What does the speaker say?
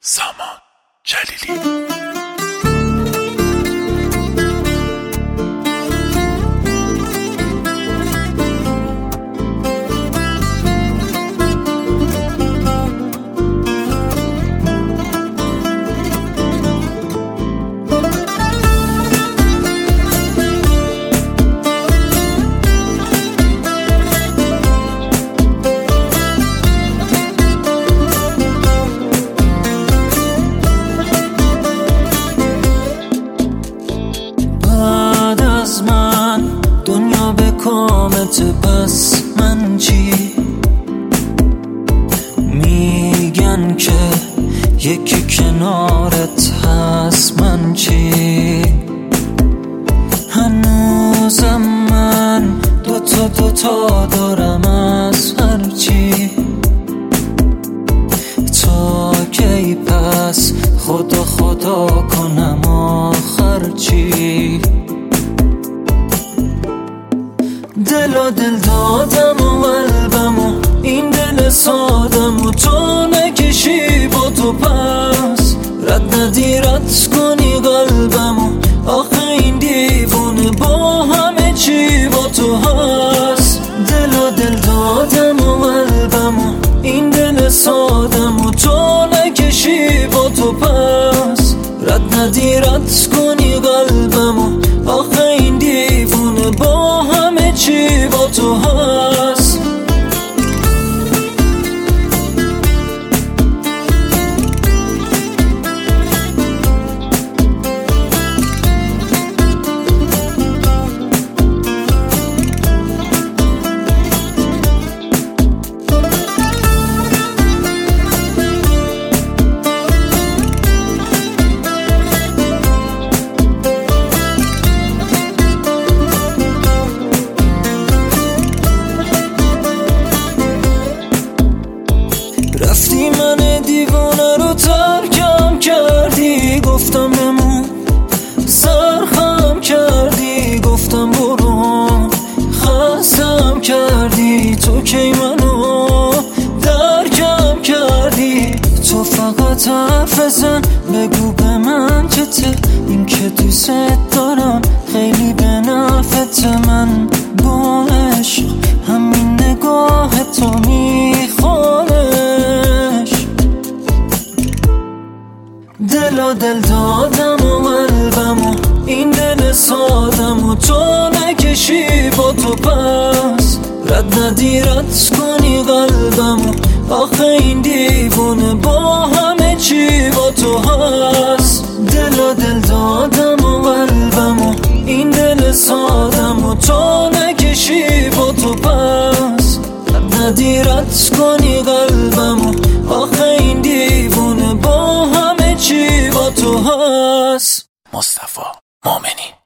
سامان جلیلی. دنیا به کامت بس من چی؟ میگن که یکی کنارت هست من چی؟ هنوزم من دوتا دارم از هر چی. تا کی پس خدا کنم آخر چی؟ دل دادم و قلبم و این دل سادم و تو نکشی با تو پس رد ندی رد کنی قلبم و آخه این دیوونه با همه چی با تو هست. دل دادم و قلبم و این دل سادم و تو نکشی با تو پس رد ندی رد کنی قلبم و آخه این دیوونه با همه چی با تو هست. رفتی من دیوانه رو ترکم کردی، گفتم بمون سرخم کردی، گفتم برو خستم کردی، تو کی منو درکم کردی. تو فقط حرف بزن بگو به من که این که دوست دارم خیلی به نفعت. من با عشق همین نگاه تو میخوانش. دل دادم و قلبم و این دل سادم و تو نکشی با تو پس رد ندی رد کنی قلبم و آخه این دیوونه با همه چی با تو هست. دل دادم و قلبم و این دل سادم و تو نکشی با تو پس رد ندی رد کنی قلبم و آخه این دیوونه با همه چی با تو هست. مصطفی مومنی.